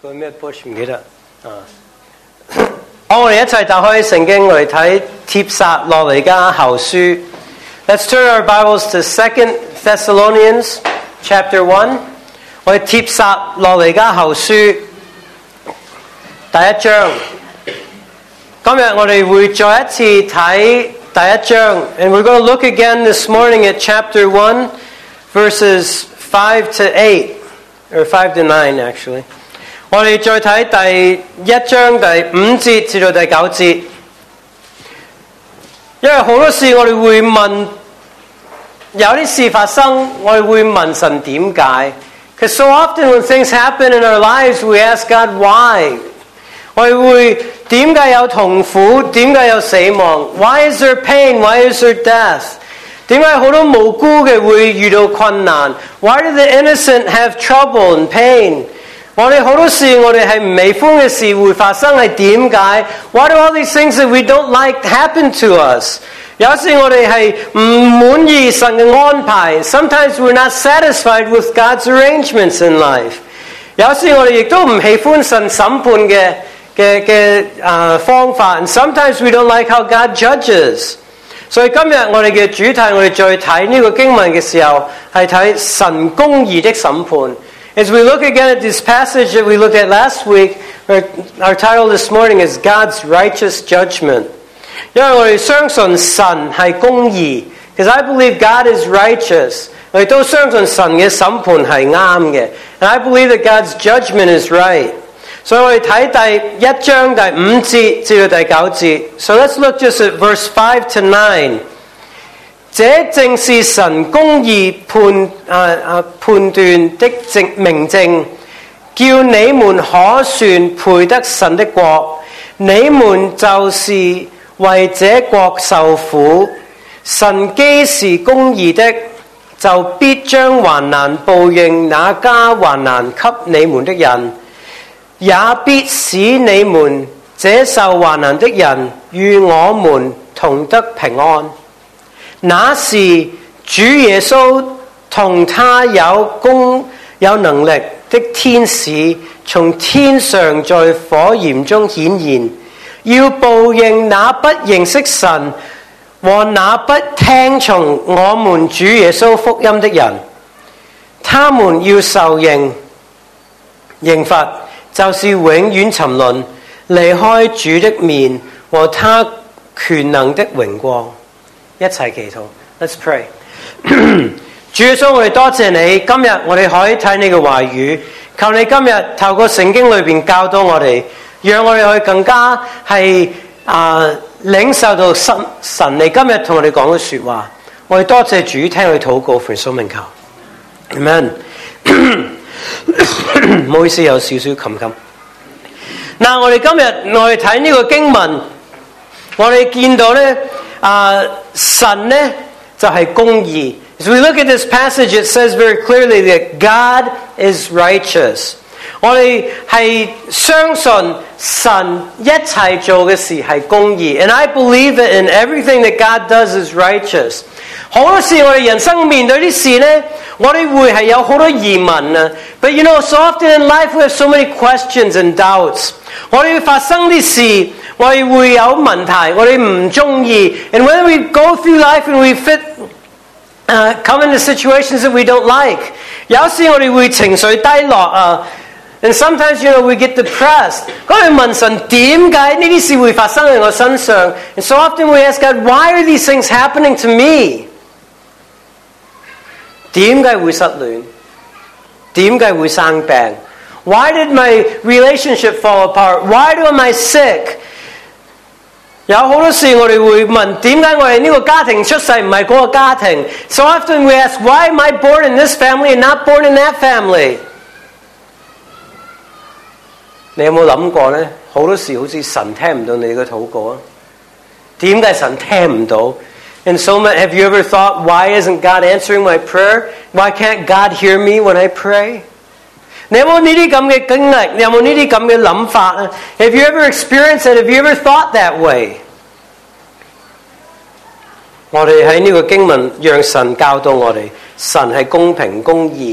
個咩 push 唔記得啊？好，我哋一齊打開聖經嚟睇帖撒羅尼迦後書。Let's turn our Bibles to 2 Thessalonians chapter 1。我哋帖撒羅尼迦後書第一章。今日我哋會再一次睇第一章 ，and we're going to look again this morning at chapter 1, verses 5 to 8, or 5 to 9 actually。我哋再睇第一章第5節至到第9節，因為好多事我哋會問，有啲事發生，我哋會問神點解。Because so often when things happen in our lives, we ask God why。我哋會點解有痛苦？點解有死亡 ？Why is there pain? Why is there death？ 點解好多無辜嘅會遇到困難 ？Why do the innocent have trouble and pain？ 我哋好多事，我哋係唔喜歡嘅事會發生，係點解 ？Why do all these things that we don't like happen to us？ 有時我哋係唔滿意神嘅安排 ，Sometimes we're not satisfied with God's arrangements in life。有時我哋亦都唔喜歡神審判嘅方法 ，and sometimes we don't like how God judges。所以今日我哋嘅主題，我哋再睇呢個經文嘅時候，係睇神公義的審判。As we look again at this passage that we looked at last week, our title this morning is God's Righteous Judgment. 因為我哋相信神係公義 because I believe God is righteous. 我哋都相信神嘅審判係啱嘅 and I believe that God's judgment is right. 所以我哋睇第一章第5節至到第9節。So let's look just at verse 5 to 9. 這正是神公義判斷的明證，叫你們可算配得神的國。你們就是為這國受苦。神既是公義的，就必將患難報應那加患難給你們的人，也必使你們這受患難的人與我們同得平安。那是主耶穌同他有能力的天使從天上在火焰中顯現，要報應那不認識神和那不聽從我們主耶穌福音的人。他們要受刑罰，就是永遠沉淪，離開主的面和他權能的榮光。一齊祈禱 ，Let's pray 。主耶穌，我哋多謝你，今日我哋可以睇你嘅話語，求你今日透過聖經裏邊教導我哋，讓我哋可以更加係領受到神你今日同我哋講嘅説話。我哋多謝主，聽佢禱告，奉耶穌名求 ，Amen 。唔好意思，有少少冚冚。嗱，我哋今日我哋睇呢個經文，我哋見到咧。神呢就係公義。As we look at this passage, it says very clearly that God is righteous. 我哋係相信神一切做嘅事係公義。And I believe that in everything that God does is righteous. 好多時我哋人生面對啲事呢，我哋會係有好多疑問啊。But you know, so often in life we have so many questions and doubts. 我哋會發生啲事。我哋會有問題，我哋唔中意。And when we go through life and we come into situations that we don't like， 有時我哋會情緒低落啊。And sometimes we get depressed。咁我哋問神點解呢啲事會發生喺我身上 ？And so often we ask God, why are these things happening to me？ 點解會失戀？點解會生病 ？Why did my relationship fall apart? Why am I sick？有好多事我哋會問，點解我哋呢個家庭出世唔係嗰個家庭 ？So often we ask, why am I born in this family and not born in that family？ 你有冇諗過呢？好多時好似神聽唔到你嘅禱告啊？點解神聽唔到 ？And so have you ever thought, why isn't God answering my prayer? Why can't God hear me when I pray？ 你有冇呢啲咁嘅經歷？你有冇呢啲咁嘅諗法啊 ？Have you ever experienced it? Have you ever thought that way？ 我哋喺呢個經文，讓神教導我哋，神係公平公義。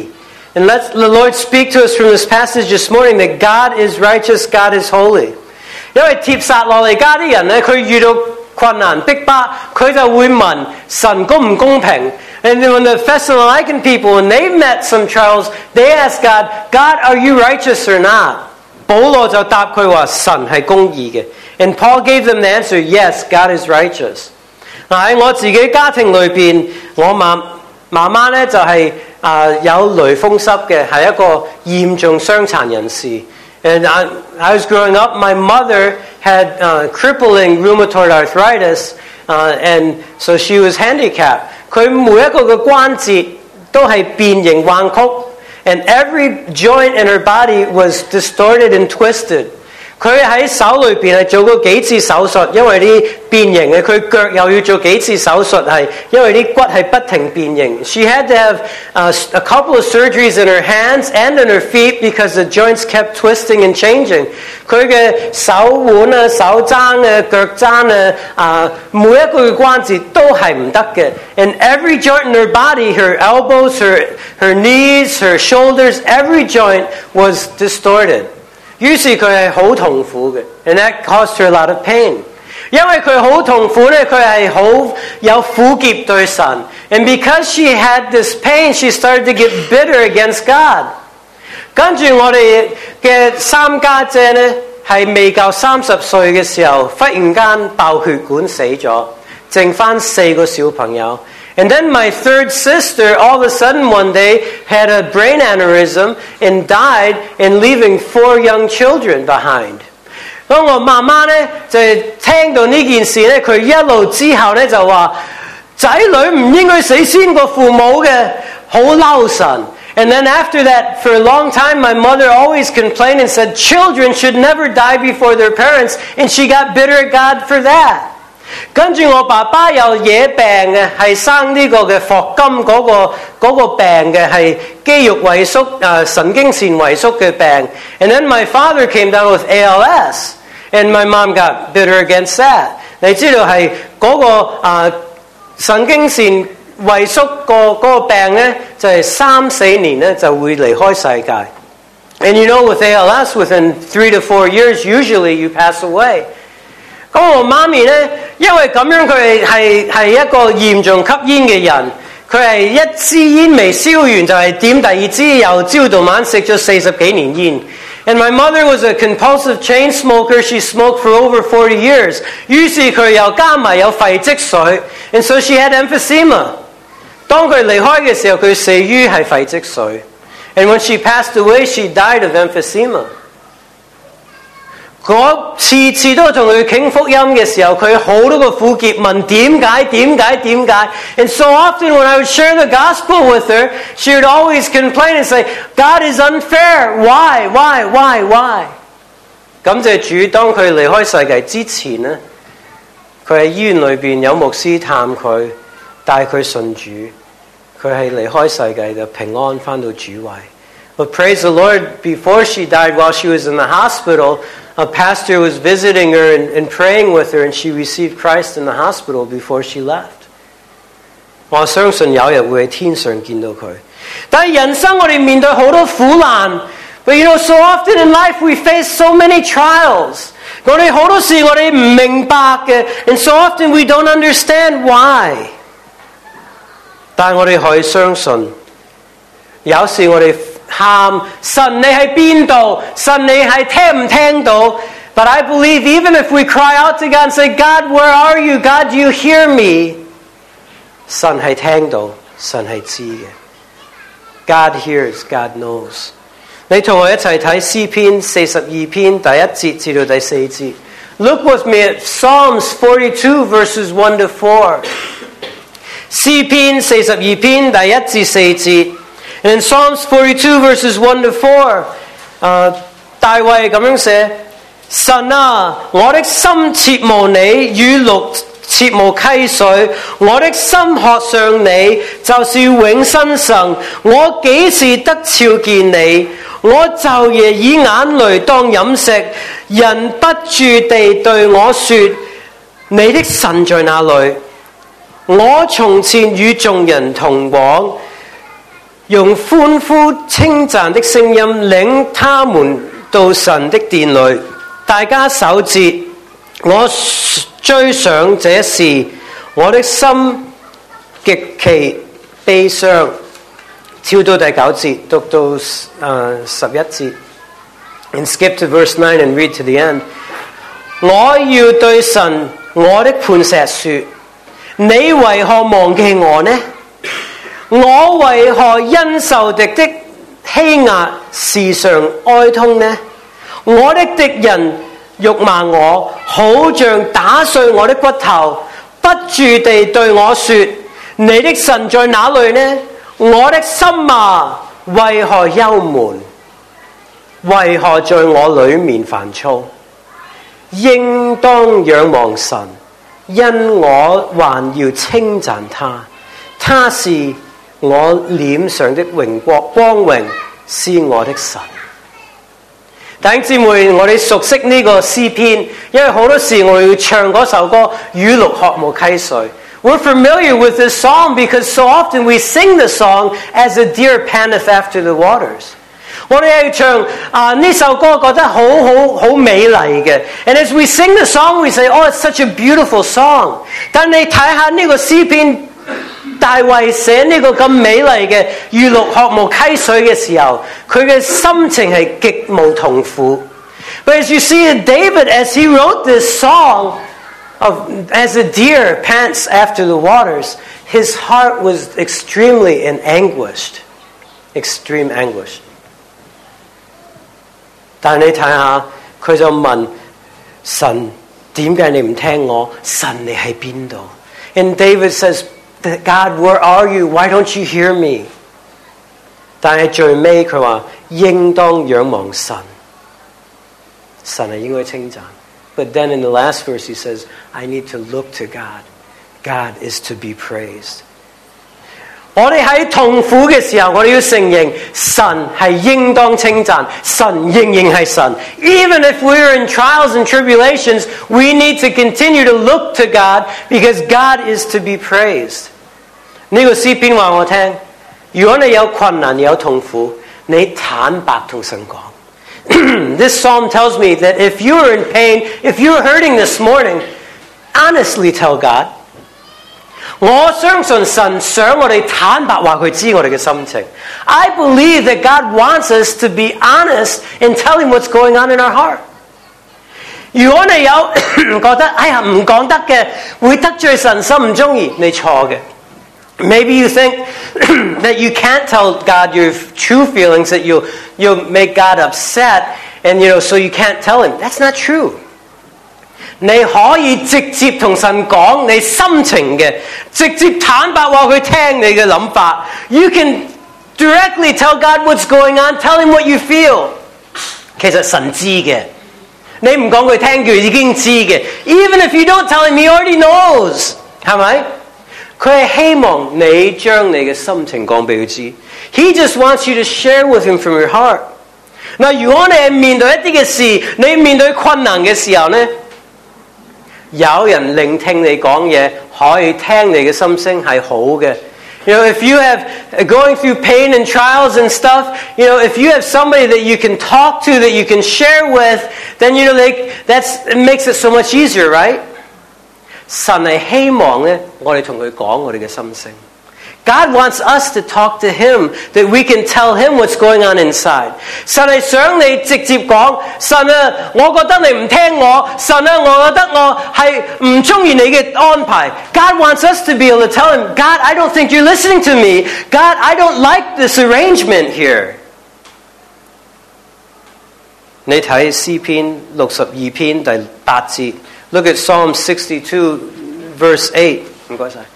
And let the Lord speak to us from this passage this morning that God is righteous, God is holy. 因為帖撒羅尼迦啲人咧，佢遇到困難逼迫，佢就會問神公唔公平。And when the Thessalonican people, when they met some trials, they asked God, God, are you righteous or not? 保羅就答佢話神係公義嘅。And Paul gave them the answer, yes, God is righteous. 嗱喺我自己家庭裏邊，我媽媽咧就係有類風濕嘅，係一個嚴重傷殘人士。And I was growing up, my mother had crippling rheumatoid arthritis, and so she was handicapped. 佢每一個嘅關節都係變形彎曲 and every joint in her body was distorted and twisted. 佢喺手裏邊係做過幾次手術，因為啲變形嘅。佢腳又要做幾次手術，係因為啲骨係不停變形。She had to have a couple of surgeries in her hands and in her feet because the joints kept twisting and changing. 佢嘅手腕啊、手踭啊、腳踭啊，每一個嘅關節都係唔得嘅。And every joint in her body, her elbows, her knees, her shoulders, every joint was distorted. 於是佢係好痛苦嘅 and that caused her a lot of pain. 因為佢好痛苦咧，佢係好有苦澀對神。And because she had this pain, she started to get bitter against God. 跟住我哋嘅三家姐咧，係未夠30歲嘅時候，忽然間爆血管死咗，剩返4個小朋友。And then my third sister, all of a sudden one day, had a brain aneurysm and died, and leaving 4 young children behind. 咁我媽媽咧就聽到呢件事咧，佢一路之後咧就話：仔女唔應該死先過父母嘅，好嬲神。And then after that, for a long time, my mother always complained and said, children should never die before their parents, and she got bitter at God for that. 跟住我爸爸有惹病嘅，係生呢個嘅霍金嗰個病嘅，係肌肉萎縮神經線萎縮嘅病。And then my father came down with ALS, and my mom got bitter against that. 你知道係嗰個神經線萎縮嗰個病咧，就係3-4年咧就會離開世界。And you know, with ALS, within 3 to 4 years, usually you pass away. 咁我媽咪咧，因為咁樣佢係一個嚴重吸煙嘅人，佢係一支煙未燒完就係點第二支，由朝到晚食咗40幾年煙。And my mother was a compulsive chain smoker. She smoked for over 40 years. 於是佢又加埋有肺積水 ，and so she had emphysema. 當佢離開嘅時候，佢死於係肺積水。And when she passed away, she died of emphysema. 我次次都同佢傾福音嘅時候，佢好多個苦澀問點解。And so often when I would share the gospel with her, she would always complain and say, God is unfair. Why? 感謝主，當佢離開世界之前呢，佢喺醫院裏邊有牧師探佢，帶佢信主，佢係離開世界嘅平安返到主懷。But praise the Lord, before she died, while she was in the hospital, a pastor was visiting her and praying with her, and she received Christ in the hospital before she left. 我相信有日會喺天上見到佢。但係人生我哋面對好多苦難 ，but you know, so often in life we face so many trials. 我哋好多事我哋唔明白嘅 ，and so often we don't understand why. 但係我哋可以相信，有時我哋喊神你喺邊度？神你係聽唔聽到 ？But I believe even if we cry out to God and say, God, where are you? God, do you hear me? 神係聽到，神係知嘅。God hears, God knows. 你同我一齊睇詩篇42篇第1節至到第4節。Look with me at Psalms 42 verses 1 to 4. 詩篇42篇第1至4節。And in Psalms 42 verses 1 to 4, 大衛咁樣寫：神啊，我的心切慕你，如鹿切慕溪水，我的心渴想你，就是永生神。我幾時得朝見你？我晝夜以眼淚當飲食，人不住地對我說：你的神在哪裏？我從前與眾人同往， 用歡呼稱讚的聲音領他們到神的殿裏。大家守節，我追想這事，我的心極其悲傷。跳到第9節，讀到11節。And skip to verse 9 and read to the end. 我要對神我的磐石說，你為何忘記我呢？我為何因受敵的欺壓時常哀痛呢？我的敵人辱罵我，好像打碎我的骨頭，不住地對我說，你的神在哪裏呢？我的心啊，為何憂悶？為何在我裏面煩躁？應當仰望神，因我還要稱讚他，他是我臉上的光榮，是我的神。弟兄姊妹，我哋熟悉呢個詩篇，因為好多時我哋要唱嗰首歌，雨露渴慕溪水。We're familiar with this song because so often we sing the song as a deer panteth after the waters. 我哋係唱呢首歌覺得好美麗嘅 ，and as we sing the song, we say, "Oh, it's such a beautiful song." 但你睇下呢個詩篇，大衛寫呢個咁美麗嘅雨露渴慕溪水嘅時候，佢嘅心情係極無痛苦。But as you see David, as he wrote this song as a deer pants after the waters, his heart was extremely anguished, extreme anguish. 但你睇下，佢就問神：點解你唔聽我？神你喺邊度？ And David says, God, where are you? Why don't you hear me? 但係最尾佢話：應當仰望神，神係應該稱讚。But then in the last verse he says, I need to look to God. God is to be praised. 我哋喺痛苦嘅時候，我哋要承認神係應當稱讚，神仍然係神。Even if we're in trials and tribulations, we need to continue to look to God because God is to be praised. 呢個詩篇話我聽，如果你有困難有痛苦，你坦白同神講。This psalm tells me that if you are in pain, if you are hurting this morning, honestly tell God. 我相信神想我哋坦白話佢知我哋嘅心情。I believe that God wants us to be honest and tell him what's going on in our heart. 如果你有覺得哎呀唔講得嘅，會得罪神，心唔中意，你錯嘅。Maybe you think that you can't tell God your true feelings, that you'll make God upset, and so you can't tell him. That's not true. 你可以直接同神講你心情嘅，直接坦白話佢聽你嘅諗法。You can directly tell God what's going on, tell him what you feel. 其實神知嘅，你唔講佢聽佢已經知嘅。Even if you don't tell him, he already knows. 係咪？佢係希望你將你嘅心情講俾佢知。He just wants you to share with him from your heart. 嗱，如果你係面對一啲嘅事，你面對困難嘅時候呢，有人聆聽你講嘢，可以聽你嘅心聲係好嘅。If you have going through pain and trials and stuff, if you have somebody that you can talk to, that you can share with, then it makes it so much easier, right? 神係希望咧，我哋同佢講我哋嘅心聲。God wants us to talk to him, that we can tell him what's going on inside. 神係想你直接講，神啊，我覺得你唔聽我，神啊，我覺得我係唔中意你嘅安排。God wants us to be able to tell him, God, I don't think you're listening to me. God, I don't like this arrangement here. 你睇詩篇62篇第8節 ，Look at Psalm 62 verse 8。唔該晒。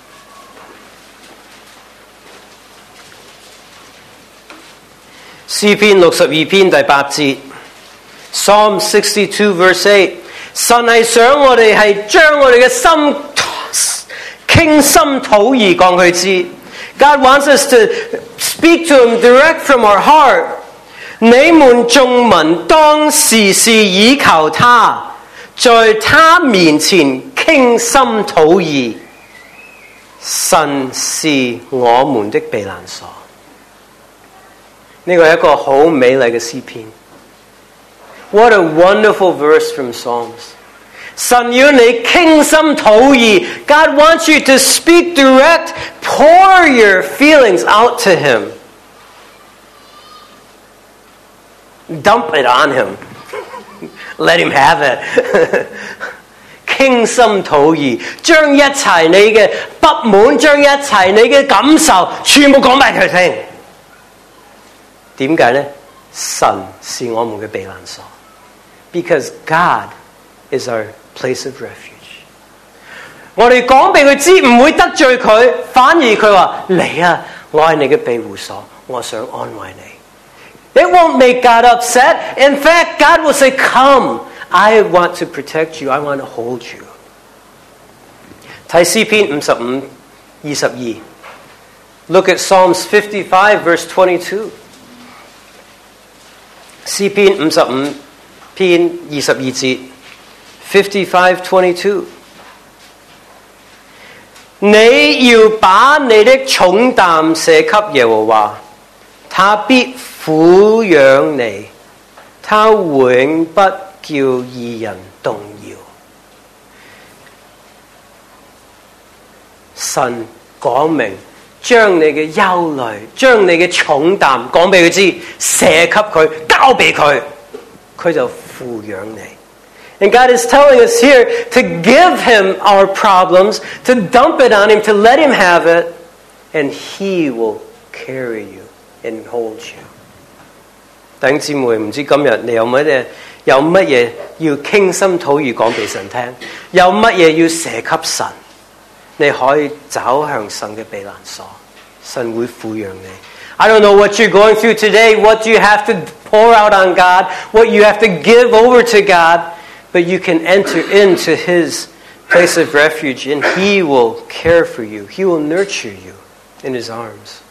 詩篇62篇第8節 Psalm 62 verse 8， 神係想我哋係將我哋嘅心傾心吐意講佢知。God wants us to speak to him direct from our heart。 你們眾民當時時倚靠他，在他面前傾心吐意。神是我們的避難所。 呢個係一個好美麗嘅詩篇。What a wonderful verse from Psalms. 神要你傾心吐意。God wants you to speak direct. Pour your feelings out to Him. Dump it on Him. Let Him have it. 傾心吐意，將一切你嘅不滿，將一切你嘅感受，全部講埋佢聽。點解呢？神是我們嘅避難所。Because God is our place of refuge. 我哋講俾佢知，唔會得罪佢，反而佢話：嚟啊，我係你嘅庇護所，我想安慰你。It won't make God upset. In fact, God will say, "Come, I want to protect you. I want to hold you." 睇詩篇55:22。Look at Psalms 55, verse 22. 詩篇55篇22節 55:22。你要把你的重擔卸給耶和華，他必撫養你，他永不叫義人動搖。神講明，將你嘅憂慮，將你嘅重擔講俾佢知，卸給佢，交俾佢，佢就撫養你。And God is telling us here to give Him our problems, to dump it on Him, to let Him have it, and He will carry you and hold you. 弟兄姊妹，唔知今日你有乜嘢要傾心吐意講俾神聽，有乜嘢要寫給神，你可以走向神嘅避難所，神會撫養你。I don't know what you're going through today, what you have to pour out on God, what you have to give over to God, but you can enter into His place of refuge and He will care for you. He will nurture you in His arms.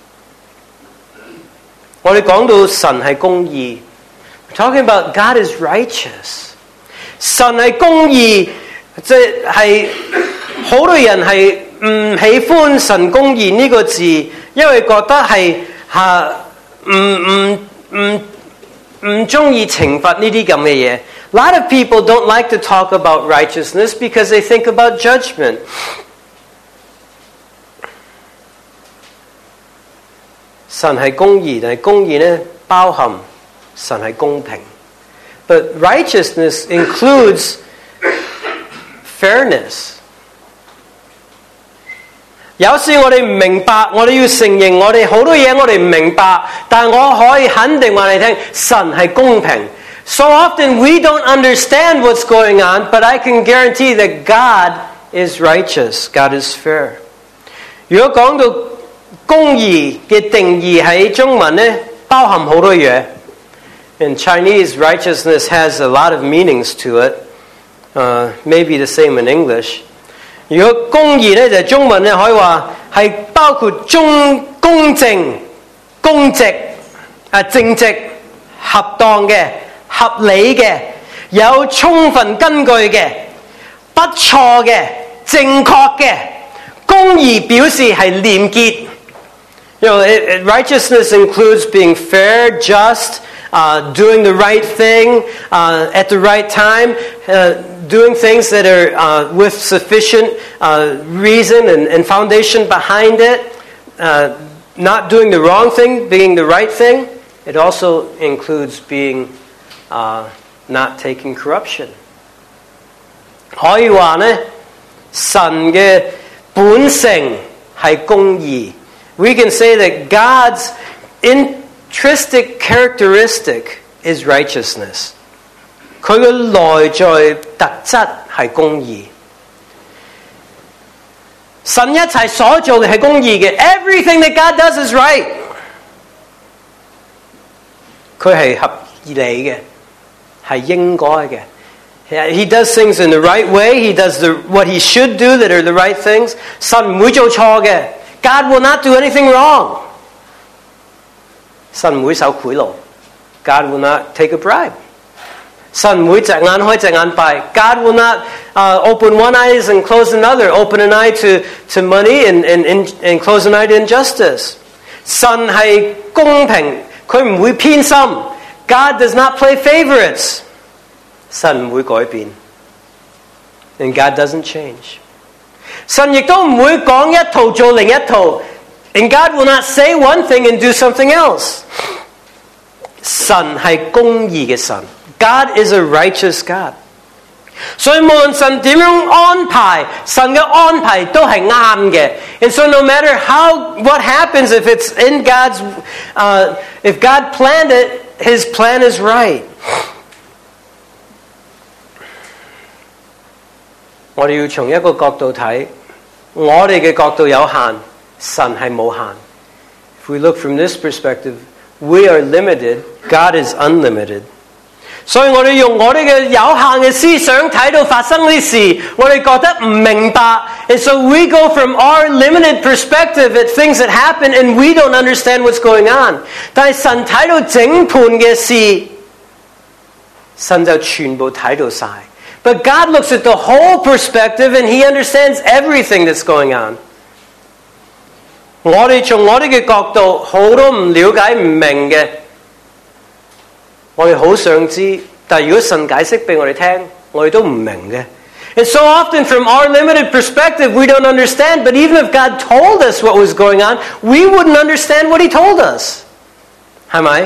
我哋講到神係公義， we're talking about God is righteous. 神係公義，即係好多人係唔喜歡神公義呢個字，因為覺得係唔中意懲罰呢啲咁嘅嘢。A lot of people don't like to talk about righteousness because they think about judgment. 神係公義，但係公義呢包含神係公平。But righteousness includes fairness. 有時我哋唔明白，我哋要承認我哋好多嘢我哋唔明白，但我可以肯定話你聽，神係公平。So often we don't understand what's going on, but I can guarantee that God is righteous, God is fair. 如果講到公義嘅定義喺中文呢，包含好多嘢。In Chinese, righteousness has a lot of meanings to it. Maybe the same in English. 如果公義呢，就中文呢可以話係包括公正、公直、正直、合當嘅、合理嘅、有充分根據嘅、不錯嘅、正確嘅。公義表示係廉潔。Righteousness includes being fair, just, doing the right thing at the right time, doing things that are with sufficient reason and foundation behind it, not doing the wrong thing, being the right thing. It also includes being not taking corruption. 可以話呢，神嘅本性係公義。We can say that God's intrinsic characteristic is righteousness. 佢嘅內在特質係公義。神一切所做嘅係公義嘅。Everything that God does is right. 佢係合理嘅，係應該嘅。He does things in the right way. He does what he should do that are the right things. 神唔會做錯嘅。God will not do anything wrong. 神唔會受賄賂。God will not take a bribe. 神唔會隻眼開隻眼閉。God will not open one eye and close another. Open an eye to money and close an eye to injustice. 神係公平， 佢唔會偏心。God does not play favorites. 神唔會改變。And God doesn't change. 神亦都唔會講一套做另一套。And God will not say one thing and do something else. 神係公義嘅神。God is a righteous God. 所以無論神點樣安排，神嘅安排都係啱嘅。And so no matter what happens, if it's in God's, if God planned it, His plan is right. 我哋要從一個角度睇，我哋嘅角度有限，神係無限。If we look from this perspective, we are limited, God is unlimited. 所以我哋用我哋嘅有限嘅思想睇到發生啲事，我哋覺得唔明白。And so we go from our limited perspective at things that happen and we don't understand what's going on. 但係神睇到整盤嘅事，神就全部睇到晒。But God looks at the whole perspective and He understands everything that's going on. 我哋從我哋嘅角度好多唔了解唔明嘅。我哋好想知，但係如果神解釋俾我哋聽，我哋都唔明嘅。And so often from our limited perspective, we don't understand. But even if God told us what was going on, we wouldn't understand what He told us. 係咪？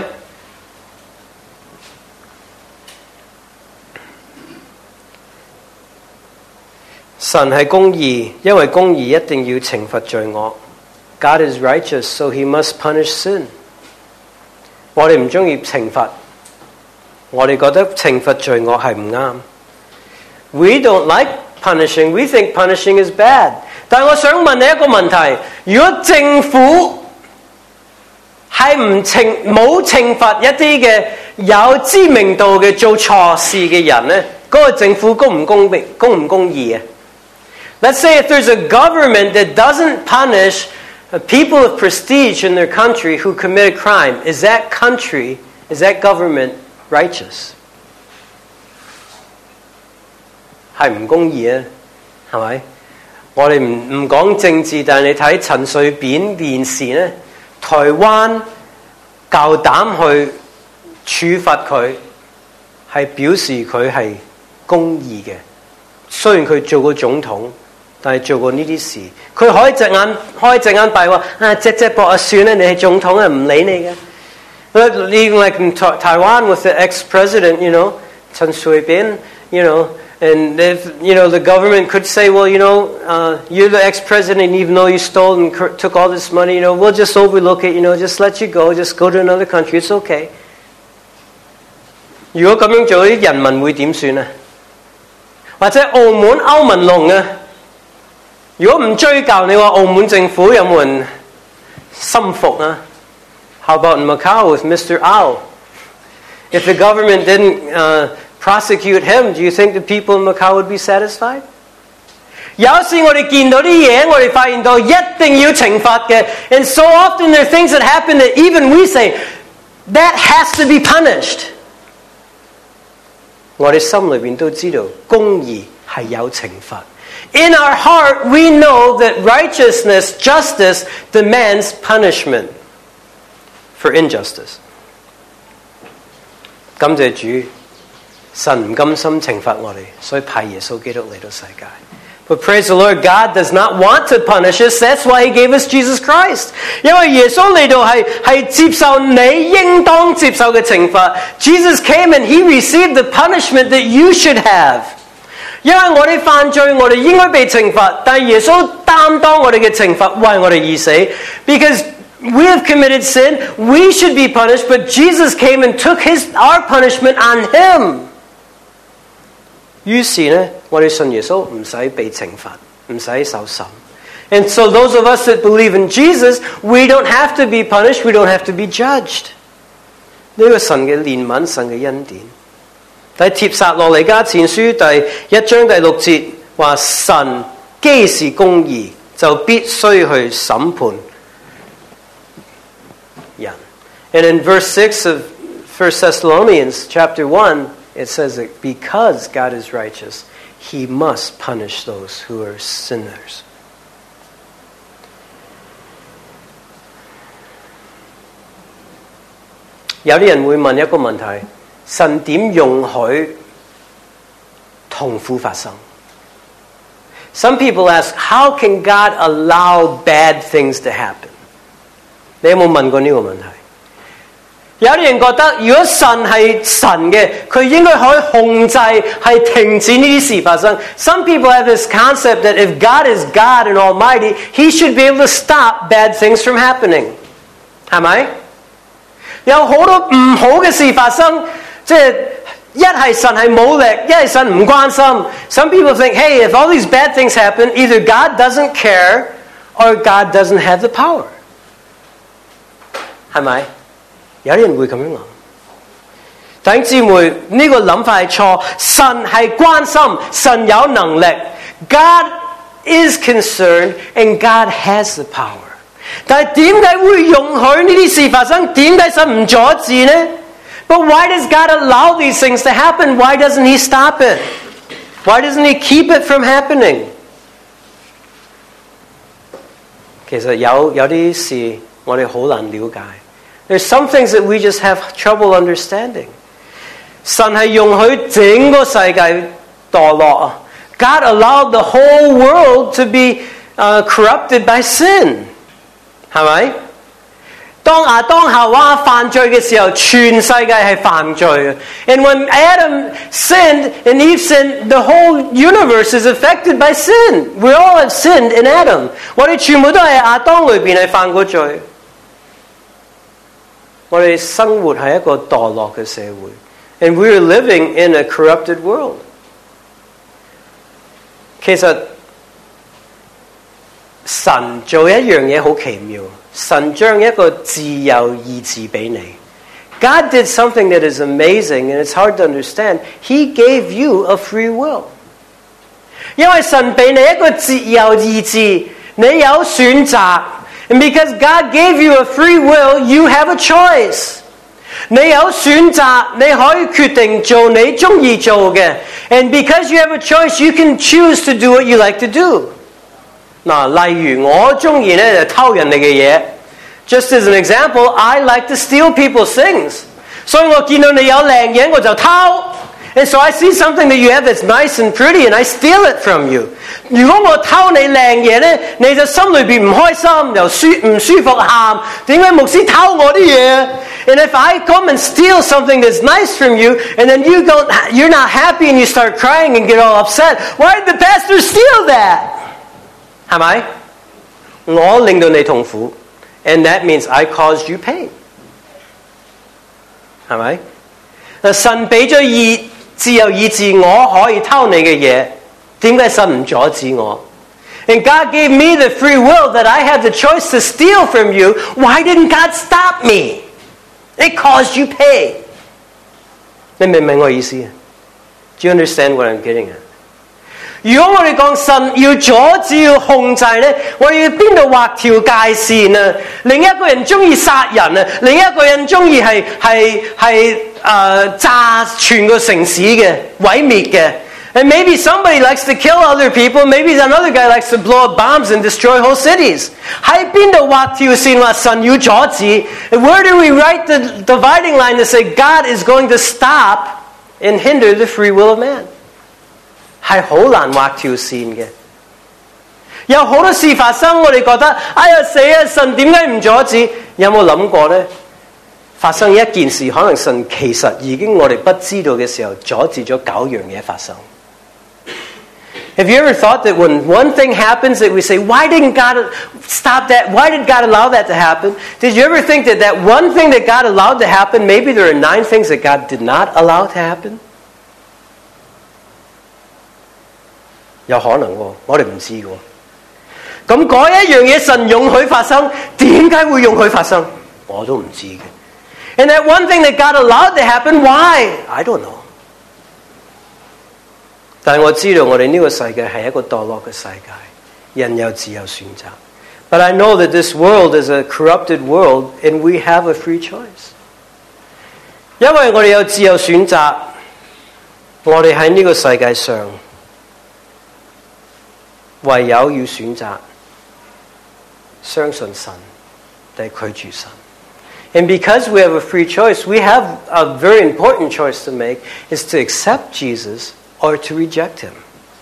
神係公義，因為公義一定要懲罰罪惡。God is righteous, so He must punish sin. 我哋唔中意懲罰。我哋覺得懲罰罪惡係唔啱。We don't like punishing. We think punishing is bad. 但係我想問你一個問題：如果政府係冇懲罰一啲嘅有知名度嘅做錯事嘅人呢，嗰個政府公唔公平、公唔公義啊？ Let's say if there's a government that doesn't punish people of prestige in their country who commit a crime, is that government righteous? 係唔公義啊？係咪？我哋唔講政治，但係你睇陳水扁件事呢，台灣夠膽去處罰佢，係表示佢係公義嘅。雖然佢做過總統，但係做過呢啲事，佢可以開隻眼閉話隻搏啊算啦，你係總統啊，唔理你嘅。Like in Taiwan with the ex-president, Chen Shui-bian, and if, the government could say, well, you're the ex-president, even though you stole and took all this money, we'll just overlook it, just let you go, just go to another country, it's okay. 如果咁樣做，啲人民會點算啊？或者澳門歐文龍啊？如果唔追究，你話澳門政府有冇人心服啊？ How about in Macau with Mr. Ao? If the government didn't prosecute him, do you think the people in Macau would be satisfied? 有時我哋見到啲嘢，我哋發現到一定要懲罰嘅。And so often there are things that happen that even we say, that has to be punished. 我哋心裏邊都知道公義係有懲罰。In our heart, we know that righteousness, justice demands punishment for injustice. 感謝主，神唔甘心懲罰我哋，所以派耶穌基督嚟到世界。But praise the Lord, God does not want to punish us. That's why He gave us Jesus Christ. 因為耶穌嚟到係接受你應當接受嘅懲罰。Jesus came and He received the punishment that you should have. 因為我哋犯罪，我哋應該被懲罰，但係耶穌擔當我哋嘅懲罰，為我哋而死。Because we have committed sin, we should be punished, but Jesus came and took our punishment on Him. 於是呢，我哋信耶穌唔使被懲罰，唔使受審。And so those of us that believe in Jesus, we don't have to be punished, we don't have to be judged. 呢個神嘅憐憫，神嘅恩典。喺帖撒羅尼迦前書第1章第6節話：神既是公義，就必須去審判人。And in verse 6 of 1 Thessalonians chapter 1, it says that because God is righteous, He must punish those who are sinners. 有啲人會問一個問題：神點容許痛苦發生？ Some people ask, how can God allow bad things to happen? 你有冇問過呢個問題？有啲人覺得，如果神係神嘅，佢應該可以控制，係停止呢啲事發生。Some people have this concept that if God is God and Almighty, He should be able to stop bad things from happening. 係咪？有好多唔好嘅事發生，即係一係神係冇力，一係神唔關心。Some people think, hey, if all these bad things happen, either God doesn't care or God doesn't have the power. 係咪？有啲人會咁樣諗。弟兄姊妹，呢個諗法係錯。神係關心，神有能力。God is concerned and God has the power. 但係點解會容許呢啲事發生？點解神唔阻止呢？ But why does God allow these things to happen? Why doesn't He stop it? Why doesn't He keep it from happening? 其實有啲事我哋好難了解。There's some things that we just have trouble understanding. 神係容許整個世界墮落啊。God allowed the whole world to be corrupted by sin. 係咪？當亞當夏娃犯罪嘅時候，全世界係犯罪嘅。And when Adam sinned and Eve sinned, the whole universe is affected by sin. We all have sinned in Adam. 我哋全部都係亞當裏邊係犯過罪。我哋生活喺一個墮落嘅社會 ，and we are living in a corrupted world。其實神做一樣嘢好奇妙，神將一個自由意志俾你。God did something that is amazing and it's hard to understand. He gave you a free will。因為神俾你一個自由意志，你有選擇。And because God gave you a free will, you have a choice. 你有選擇，你可以決定做你中意做嘅。And because you have a choice, you can choose to do what you like to do. 嗱，例如我中意咧就偷人哋嘅嘢。Just as an example, I like to steal people's things. 所以我見到你有靚嘢，我就偷。And so I see something that you have that's nice and pretty, and I steal it from you. 如果我偷你靚嘢咧，你就心裏邊唔開心，又唔舒服，喊。點解牧師偷我啲嘢？ And if I come and steal something that's nice from you, and then you're not happy and you start crying and get all upset, why did the pastor steal that? 係咪？我令到你痛苦 ，and that means I caused you pain. 係咪？嗱，神俾咗自由意志，我可以偷你嘅嘢，點解神唔阻止我？ And God gave me the free will that I had the choice to steal from you. Why didn't God stop me? It caused you pain. 你明唔明我意思啊？ Do you understand what I'm getting at? 如果我哋講神要阻止要控制咧，我哋要邊度畫條界線啊？另一個人中意殺人啊，另一個人中意係炸全個城市嘅毀滅嘅。And maybe somebody likes to kill other people. Maybe another guy likes to blow up bombs and destroy whole cities. 喺邊度畫條線話神要阻止 ？Where do we write the dividing line to say God is going to stop and hinder the free will of man？ 係好難畫條線嘅。有好多事發生，我哋覺得哎呀死啊！神點解唔阻止？有冇諗過呢？發生一件事，可能神其實已經我哋不知道嘅時候，阻止咗9樣嘢發生。Have you ever thought that when one thing happens that we say, why didn't God stop that? Why did God allow that to happen? Did you ever think that that one thing that God allowed to happen, maybe there are 9 things that God did not allow to happen? 有可能喎，我哋唔知喎。咁嗰一樣嘢神容許發生，點解會容許發生？我都唔知嘅。And that one thing that God allowed to happen, why? I don't know. 但係我知道我哋呢個世界係一個墮落嘅世界，人有自由選擇。But I know that this world is a corrupted world, and we have a free choice. 因為我哋有自由選擇，我哋喺呢個世界上唯有要選擇相信神定拒絕神。 And because we have a free choice, we have a very important choice to make, is to accept Jesus or to reject him.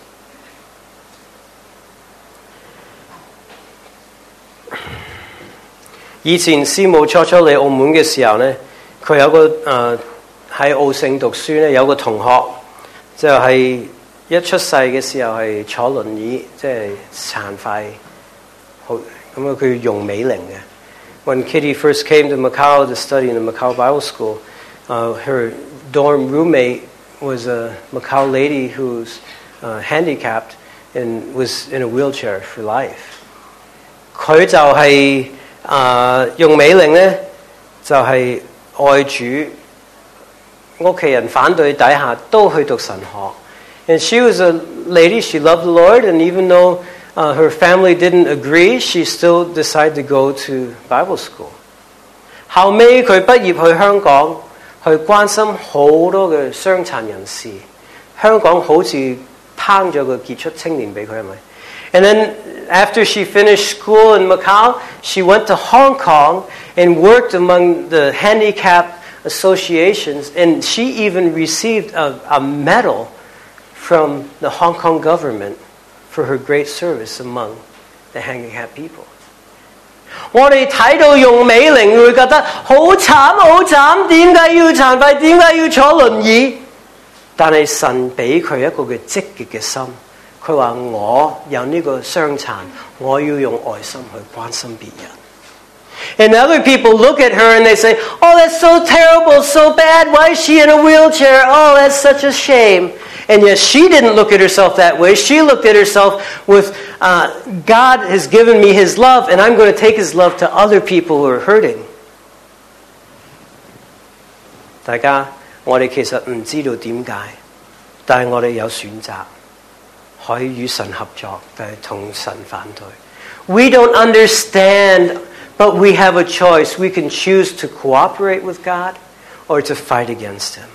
以前師母初嚟澳門嘅時候呢，佢有個喺澳聖讀書呢，有個同學就係一出世嘅時候係坐輪椅，即係殘廢，好咁啊！佢用美齡嘅。When Kitty first came to Macau to study in the Macau Bible School, her dorm roommate was a Macau lady who's handicapped and was in a wheelchair for life. 佢就係用美齡呢，就係愛主，屋企人反對底下都去讀神學。And she was a lady, she loved the Lord, and even though her family didn't agree, she still decided to go to Bible school. 後尾佢畢業去香港，去關心好多嘅傷殘人士。香港好似烹咗個傑出青年俾佢係咪？ And then after she finished school in Macau, she went to Hong Kong and worked among the handicap associations, and she even received a medal from the Hong Kong government for her great service among the handicapped people. 我哋睇到用美齡會覺得好慘好慘，點解要殘廢？點解要坐輪椅？但係神俾佢一個嘅積極嘅心，佢話我有呢個傷殘，我要用愛心去關心別人。And other people look at her and they say, "Oh, that's so terrible, so bad. Why is she in a wheelchair? Oh, that's such a shame." And yet she didn't look at herself that way. She looked at herself with, God has given me his love, and I'm going to take his love to other people who are hurting. 大家，我哋其實唔知道點解，但係我哋有選擇，可以與神合作，但係同神反對。We don't understand, but we have a choice. We can choose to cooperate with God or to fight against him.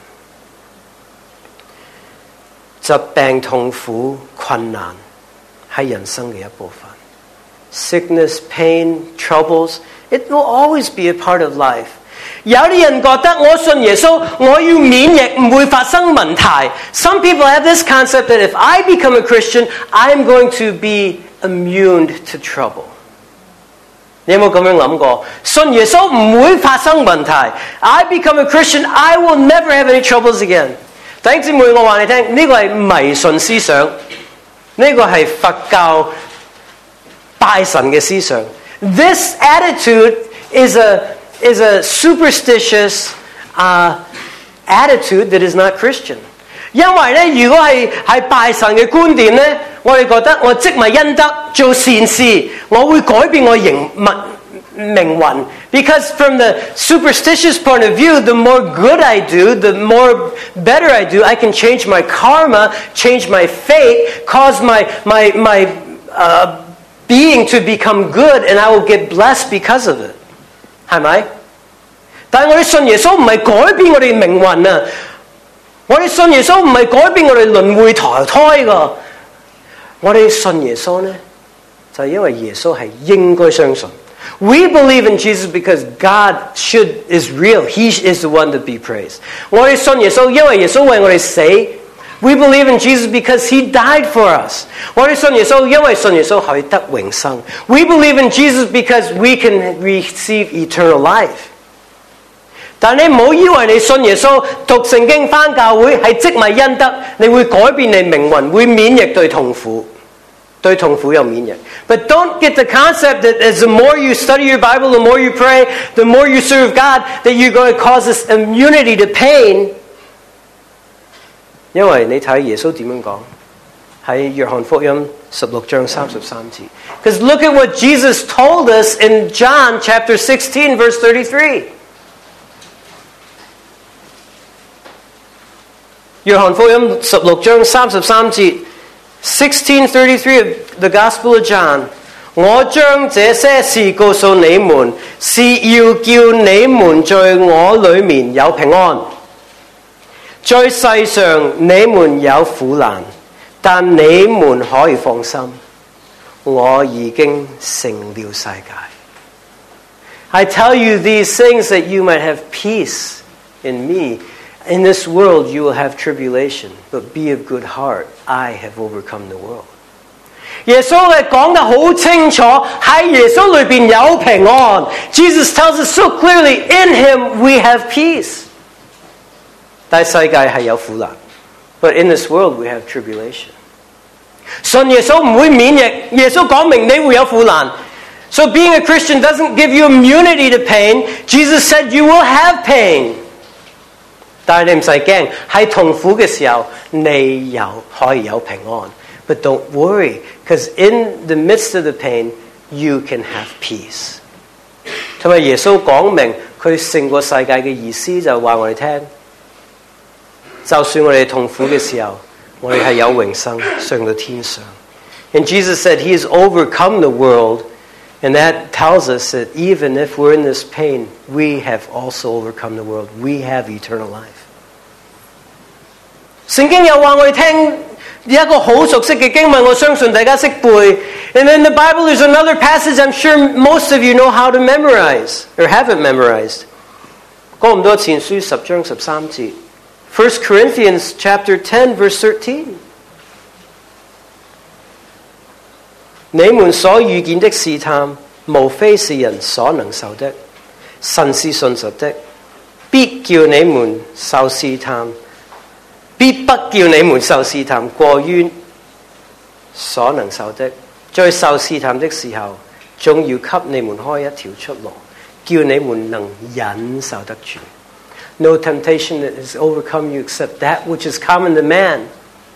疾病、痛苦、困難係人生嘅一部分。Sickness, pain, troubles, it will always be a part of life. 有啲人覺得我信耶穌，我要免疫，唔會發生問題。Some people have this concept that if I become a Christian, I'm going to be immune to trouble. 你有冇咁樣諗過？信耶穌唔會發生問題。I become a Christian, I will never have any troubles again. 弟兄姊妹，我話你聽，呢個係迷信思想，呢個係佛教拜神嘅思想。This attitude is a superstitious attitude that is not Christian. 因為咧，如果係拜神嘅觀點咧，我哋覺得我積埋恩德做善事，我會改變我命運。Because from the superstitious point of view, the more good I do, the more better I do, I can change my karma, change my fate, cause my being to become good, and I will get blessed because of it. 係咪？但係我哋信耶穌唔係改變我哋命運啊！我哋信耶穌唔係改變我哋輪迴投胎噶。我哋信耶穌呢，就係因為耶穌係應該相信。We believe in Jesus because God is real. He is the one to be praised. 我哋信耶穌，因為耶穌為我哋死。We believe in Jesus because he died for us. 我哋信耶穌，因為信耶穌可以得永生。We believe in Jesus because we can receive eternal life. 但你唔好以為你信耶穌、讀聖經、返教會係積埋恩德，你會改變你命運，會免疫對痛苦。對痛苦有免疫。But don't get the concept that as the more you study your Bible, the more you pray, the more you serve God, that you're going to cause this immunity to pain. 因為你睇耶穌點樣講，喺約翰福音16章33節。Because look at what Jesus told us in John chapter 16, verse 33. 約翰福音16章33節。16:33 of the Gospel of John. 我將這些事告訴你們，是要叫你們在我裏面有平安。在世上你們有苦難，但你們可以放心，我已經勝了世界。 I tell you these things that you might have peace in me. In this world you will have tribulation, but be of good heart. I have overcome the world. 耶穌係講得好清楚，喺耶穌裏邊有平安。Jesus tells us so clearly, in Him we have peace. 但係世界係有苦難 but in this world we have tribulation. 信耶穌唔會免疫，耶穌講明你會有苦難。So being a Christian doesn't give you immunity to pain. Jesus said you will have pain. 但係你唔使驚，喺痛苦嘅時候，你可以有平安。But don't worry, because in the midst of the pain, you can have peace. 同埋耶穌講明佢勝過世界嘅意思就話我哋聽，就算我哋痛苦嘅時候，我哋係有永生上到天上。And Jesus said He has overcome the world, and that tells us that even if we're in this pain, we have also overcome the world. We have eternal life. 聖經又話我哋聽一個好熟悉嘅經文，我相信大家識背。And then the Bible, there's another passage I'm sure most of you know how to memorize or have it memorized. 哥林多前書10章13節。1 Corinthians chapter 10 verse 13. 你們所遇見的試探，無非是人所能受的。神是信實的，必叫你們受試探。必不叫你們受試探過於所能受的，在受試探的時候，總要給你們開一條出路，叫你們能忍受得住。No temptation that has overcome you except that which is common to man.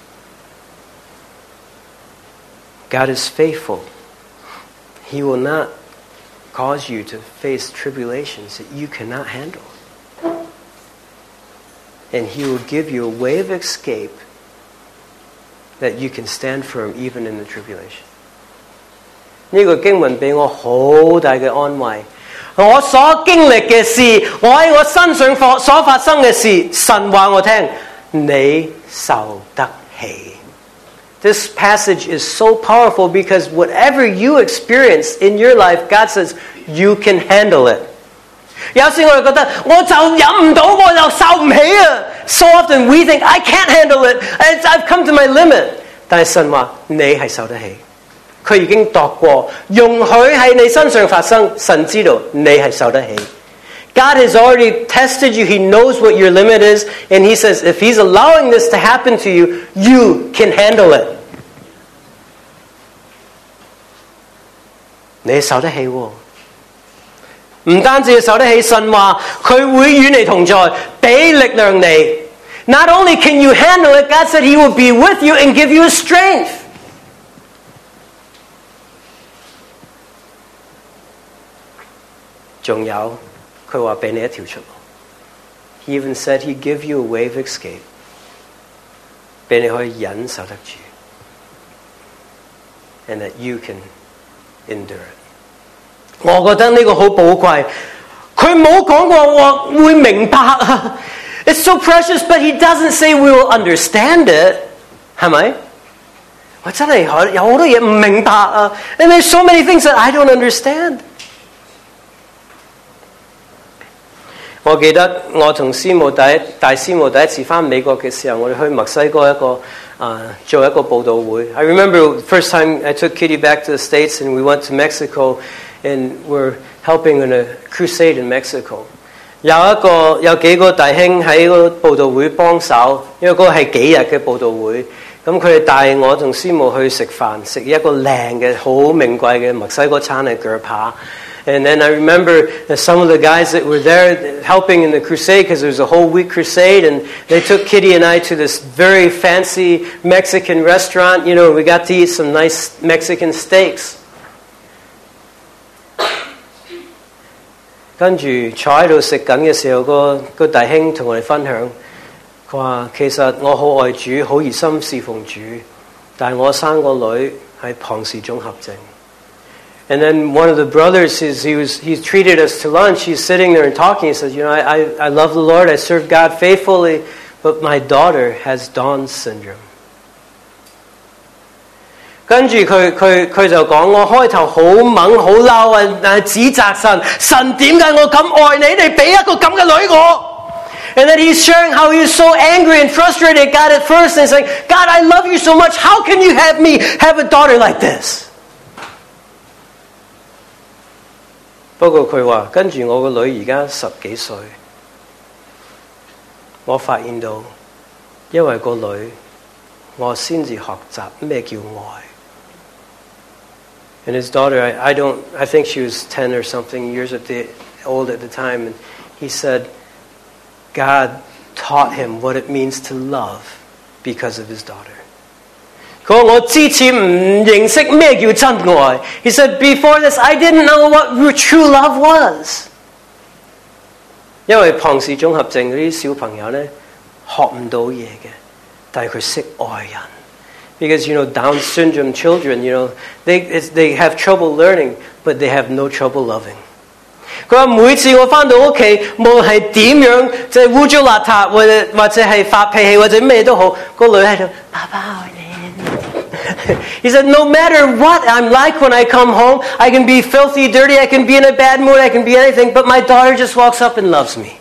God is faithful. He will not cause you to face tribulations that you cannot handle. And He will give you a way of escape that you can stand firm even in the tribulation. 呢個經文俾我好大嘅安慰。我所經歷嘅事，我喺我身上所發生嘅事，神話我聽，你受得起。This passage is so powerful because whatever you experience in your life, God says you can handle it. 有時我哋覺得我就忍唔到，我就受唔起啊。So often we think I can't handle it. I've come to my limit. 但係神話你係受得起，佢已經度過，容許喺你身上發生。神知道你係受得起。God has already tested you. He knows what your limit is, and He says if He's allowing this to happen to you, you can handle it. 你受得起喎。唔單止受得起，神話佢會與你同在，俾力量你。Not only can you handle it, God said He will be with you and give you strength. 仲有，佢話俾你一條出路。He even said He'd give you a way of escape，俾你可以忍受得住。And that you can endure it. 我覺得呢個好寶貴，佢冇講過我會明白啊。It's so precious, but He doesn't say we will understand it， 係咪？我真係有好多嘢唔明白啊。And there's so many things that I don't understand。我記得我同大師母第一次返美國嘅時候，我哋去墨西哥做一個佈道會。I remember the first time I took Kitty back to the States and we went to Mexico and we're helping in a crusade in Mexico。有幾個弟兄喺個佈道會幫手，因為嗰個係幾日嘅佈道會。咁佢哋帶我同師母去食飯，食一個靚嘅好名貴嘅墨西哥餐係腳扒。And then I remember some of the guys that were there helping in the crusade, because there was a whole week crusade, and they took Kitty and I to this very fancy Mexican restaurant. You know, we got to eat some nice Mexican steaks. 跟住坐喺度食緊嘅時候，個弟兄同我哋分享，佢話其實我好愛主，好熱心侍奉主，但係我生個女係龐氏綜合症。And then one of the brothers, he treated us to lunch. He's sitting there and talking. He says, you know, I love the Lord. I serve God faithfully, but my daughter has Down syndrome. 跟住佢就講，我開頭好猛好嬲啊，指責神，神點解我咁愛你？你俾一個咁嘅女我。And then he's sharing how he was so angry and frustrated at God at first and saying, God, I love you so much. How can you have me have a daughter like this? 不過佢話，跟住我個女而家10幾歲，我發現到，因為個女，我先至學習咩叫愛。And his daughter, I think she was 10 or something years old at the time, and he said, God taught him what it means to love because of his daughter. 佢話我之前唔認識咩叫真愛。He said, before this, I didn't know what true love was. 因為龐氏綜合症嗰啲小朋友咧學唔到嘢嘅，但係佢識愛人。Because Down syndrome children, they have trouble learning, but they have no trouble loving. 佢話每次我返到屋企，無論係點樣，即係污糟邋遢，或者係發脾氣，或者咩都好，個女喺度，爸爸愛你。He said, no matter what I'm like when I come home, I can be filthy, dirty, I can be in a bad mood, I can be anything, but my daughter just walks up and loves me.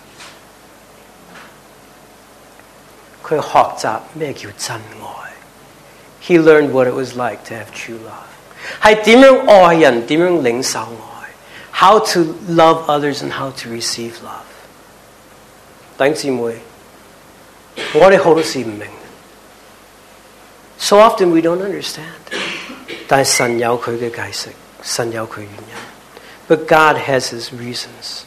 佢學習咩叫真愛。He learned what it was like to have true love. 係點樣愛人，點樣領受愛。How to love others and how to receive love. 弟兄姊妹，我哋好多時唔明。So often we don't understand. 但係神有佢嘅解釋，神有佢原因。But God has His reasons.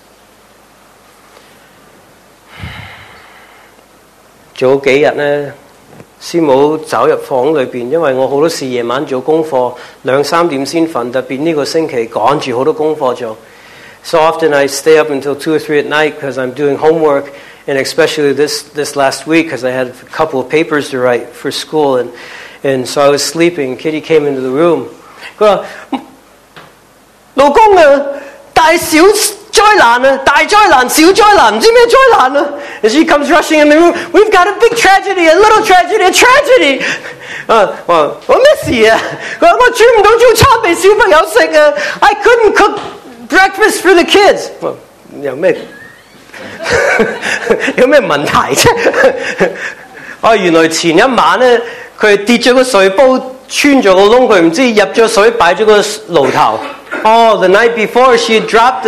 早幾日呢，師母走入房裏邊，因為我好多時夜晚做功課，2、3點先瞓，特別呢個星期趕住好多功課做。So often I stay up until 2 or 3 at night because I'm doing homework, and especially this last week because I had a couple of papers to write for school, and so I was sleeping. Kitty came into the room. 佢話：老公啊，大小災難啊，大災難、小災難，唔知咩災難啊 ！And she comes rushing in the room. We've got a big tragedy, a little tragedy, a tragedy. 我咩事啊？佢話我煮唔到早餐俾小朋友食啊 ！I couldn't cook breakfast for the kids. 有咩問題啫？原來前一晚咧，佢跌咗個水煲，穿咗個窿，佢唔知入咗水，擺咗個爐頭。Oh, the night before she had dropped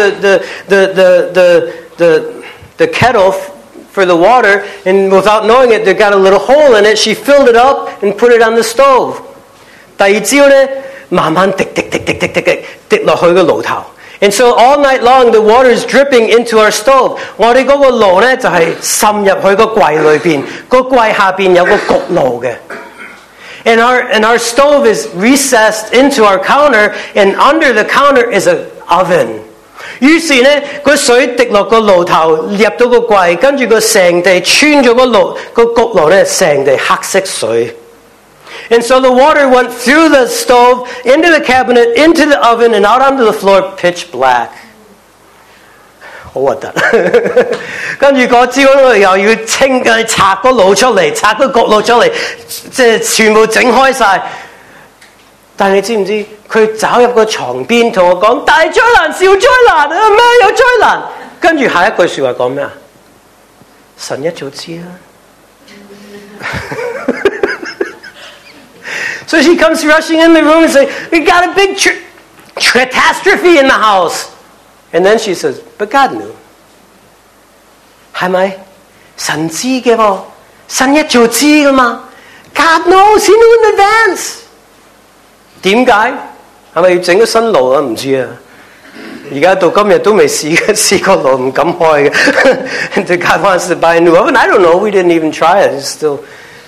the kettle for the water, and without knowing it, there got a little hole in it. She filled it up and put it on the stove. 第二朝咧，慢慢滴落去個爐頭。And so all night long, the water is dripping into our stove. 我哋嗰個爐咧就係滲入去個櫃裏邊，個櫃下邊有個焗爐嘅。And our stove is recessed into our counter, and under the counter is an oven. 於是呢，個水滴落個爐頭，入到個櫃，跟住個成地穿咗個焗爐咧，成地黑色水。And so the water went through the stove, into the cabinet, into the oven, and out onto the floor, pitch black. 好核突！跟住嗰朝又要拆個爐出嚟，拆個焗爐出嚟，即係全部整開晒。但係你知唔知？佢走入個床邊同我講：大災難、小災難啊！咩有災難？跟住下一句説話講咩啊？神一早知啦。So she comes rushing in the room and says, "We got a big catastrophe in the house." And then she says, "But God knew." 係咪？神知嘅喎，神一早知㗎嘛。God knows, He knew in advance. 點解？係咪要整個新爐啊？唔知啊。而家到今日都未試過爐，唔敢開嘅。And God wants to buy a new oven. I don't know. We didn't even try it. It's still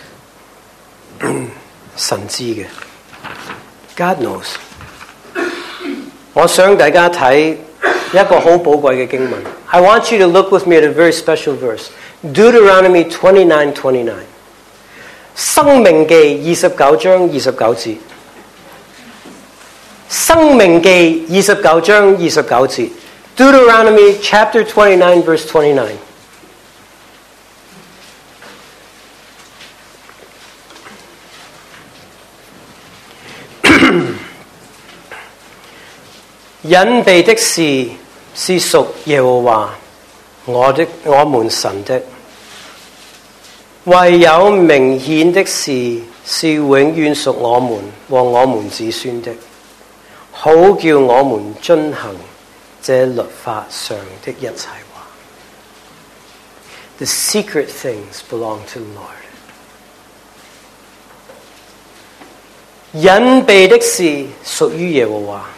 神知嘅。God knows. 我想大家睇一個好寶貴嘅經文。I want you to look with me at a very special verse. Deuteronomy 29:29. 申命記29章29節。申命記29章29節。Deuteronomy chapter 29 verse 29. 隱秘的事是屬耶和華我們神的，唯有明顯的事是永遠屬我們和我們子孫的，好叫我們遵行這律法上的一切話。The secret things belong to the Lord. 隱秘的事屬於耶和華。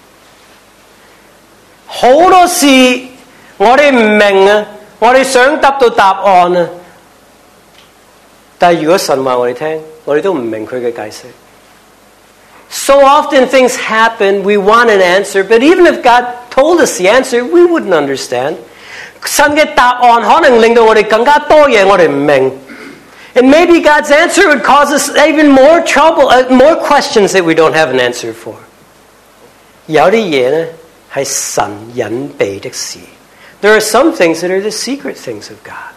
好多事我哋唔明啊，我哋想得到答案啊，但係如果神話我哋聽，我哋都唔明佢嘅解釋。So often things happen, we want an answer, but even if God told us the answer, we wouldn't understand. 神嘅答案可能令到我哋更加多嘢我哋唔明。And maybe God's answer would cause us even more trouble, more questions that we don't have an answer for. 有啲嘢呢係神隱秘的事。There are some things that are the secret things of God.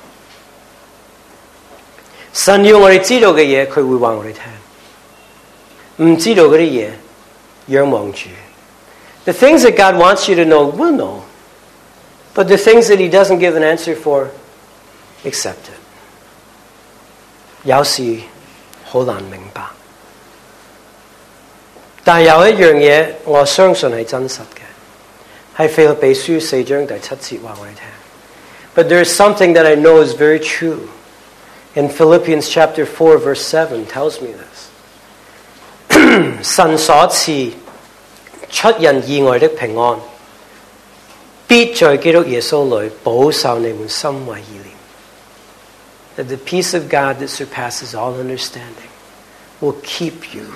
神要我哋知道嘅嘢，佢會話我哋聽。唔知道嗰啲嘢，仰望住。The things that God wants you to know, we'll know. But the things that He doesn't give an answer for, accept it. 有時好難明白。但係有一樣嘢，我相信係真實嘅，係腓立比書4章第7節話我哋聽。But there is something that I know is very true. And Philippians chapter 4 verse 7 tells me this. 神所賜出人意外的平安，必在基督耶穌裏保守你們心懷意念。That the peace of God that surpasses all understanding will keep you.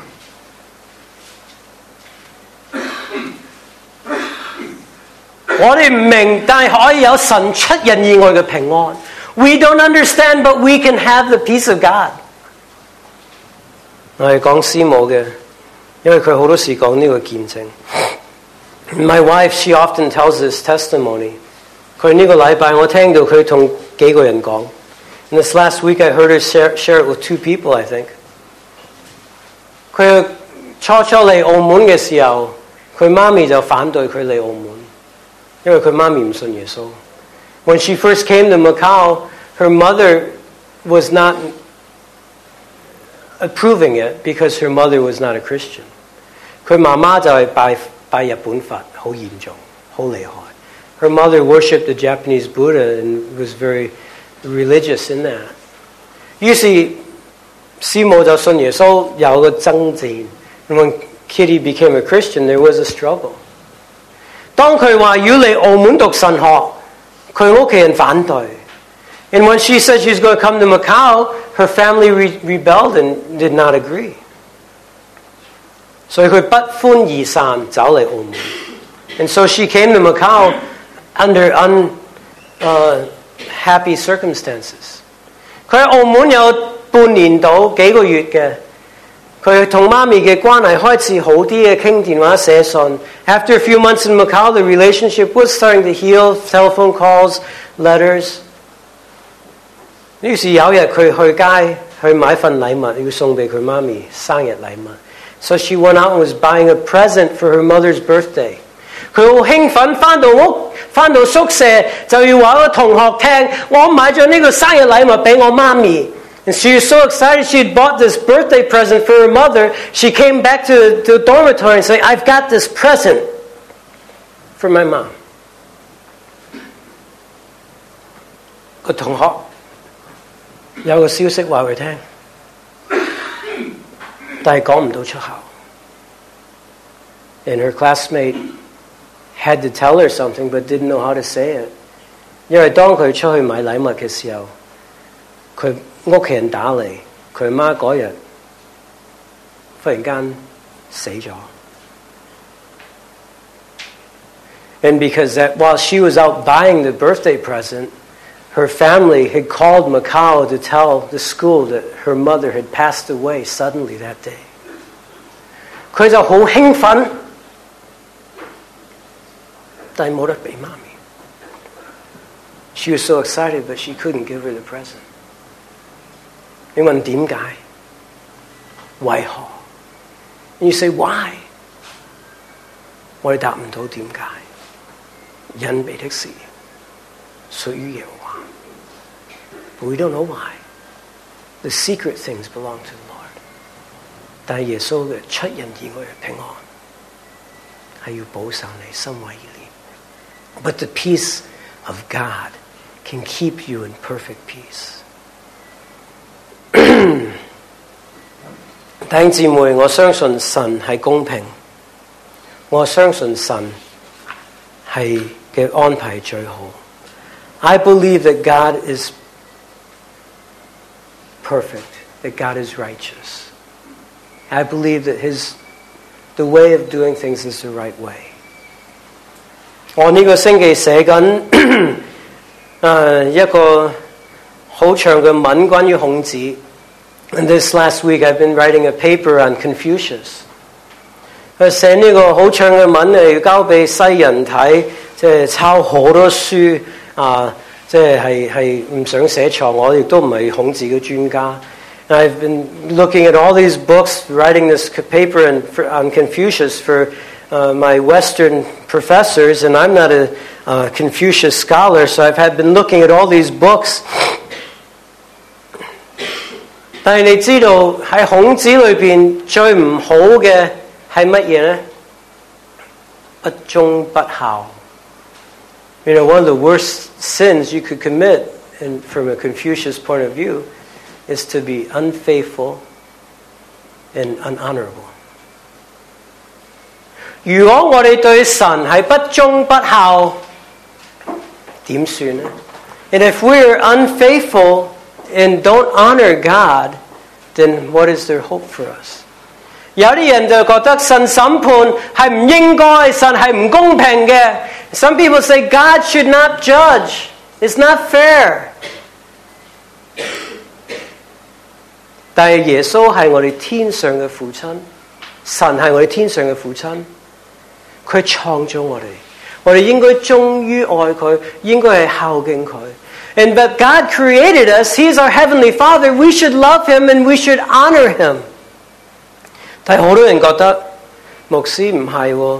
我哋唔明，但係可以有神出人意外嘅平安。We don't understand, but we can have the peace of God. 我係講師母嘅，因為佢好多時講呢個見證。My wife, she often tells this testimony. 佢呢個禮拜我聽到佢同幾個人講。And this last week I heard her share it with 2 people, I think. 佢初嚟澳門嘅時候，佢媽咪就反對佢嚟澳門，因為佢媽咪唔信耶穌。When she first came to Macau, her mother was not approving it because her mother was not a Christian. 佢媽媽就係拜日本佛，好嚴重，好厲害。Her mother worshipped the Japanese Buddha and was very religious in that. 於是師母就信耶穌，有個爭戰。And when Kitty became a Christian, there was a struggle. 當佢話要嚟澳門讀神學，佢屋企人反對。And when she said she was going to come to Macau, her family rebelled and did not agree. 所以佢不歡而散，走嚟澳門。And so she came to Macau under happy circumstances. 佢喺澳門有半年到幾個月嘅，佢同媽咪嘅關係開始好啲嘅，傾電話寫信。After a few months in Macau, the relationship was starting to heal, telephone calls, letters. 於是有日佢去街去買份禮物要送俾佢媽咪生日禮物。So she went out and was buying a present for her mother's birthday. 佢好興奮，返到宿舍就要話個同學聽，我買咗呢個生日禮物俾我媽咪。And she was so excited she had bought this birthday present for her mother. She came back to the dormitory and said, I've got this present for my mom. 個同學有個消息話佢聽，但係講唔到出口。And her classmate had to tell her something but didn't know how to say it. 因為當佢出去買禮物嘅時候，佢屋企人打嚟，佢媽嗰日忽然間死咗。And because that while she was out buying the birthday present, her family had called Macau to tell the school that her mother had passed away suddenly that day. 佢就好興奮，但係冇得俾媽咪。She was so excited, but she couldn't give her the present. 你問點解？為何？ And you say, why? 我哋答唔到點解。因被的事屬於耶和華。But we don't know why. The secret things belong to the Lord. 但係耶穌嘅出人意外嘅平安係要保守你心懷意念。But the peace of God can keep you in perfect peace. 弟兄姊妹，我相信神係公平，我相信神係嘅安排最好。I believe that God is perfect, that God is righteous. I believe that the way of doing things is the right way. 我呢個星期寫緊一個好長嘅文關於孔子。And this last week I've been writing a paper on Confucius. 佢寫呢個好長嘅文嚟交俾西人睇，即係抄好多書即係唔想寫錯，我亦都唔係孔子嘅專家。And I've been looking at all these books, writing this paper on Confucius for my Western professors, and I'm not a Confucius scholar, so I've been looking at all these books. 但係你知道喺孔子裏邊最唔好嘅係乜嘢呢？不忠不孝。You know, one of the worst sins you could commit, and from a Confucius point of view, is to be unfaithful and unhonorable. 如果我哋對神係不忠不孝，點算呢？ And if we're unfaithful and don't honor God, then what is there hope for us? 有啲人就覺得神審判係唔應該，神係唔公平嘅。Some people say God should not judge. It's not fair. 但係耶穌係我哋天上嘅父親，神係我哋天上嘅父親，佢創造我哋應該忠於愛佢，應該係孝敬佢。And but God created us. He's our heavenly Father. We should love Him and we should honor Him. 但係好多人覺得牧師唔係喎，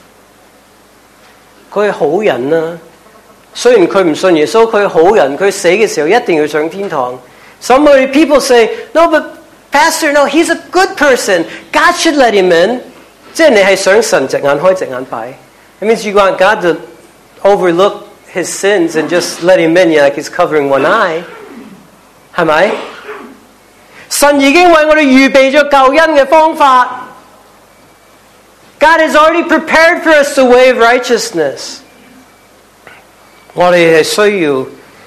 佢係好人啊。雖然佢唔信耶穌，佢係好人，佢死嘅時候一定要上天堂。Some people say, no, but Pastor, no, he's a good person. God should let him in. 即係你係想神隻眼開隻眼閉。It means you want God to overlook his sins and just let him in like he's covering one eye. 係咪？神已經為我哋預備咗救恩嘅方法。God has already prepared for us the way of righteousness. 我哋係需要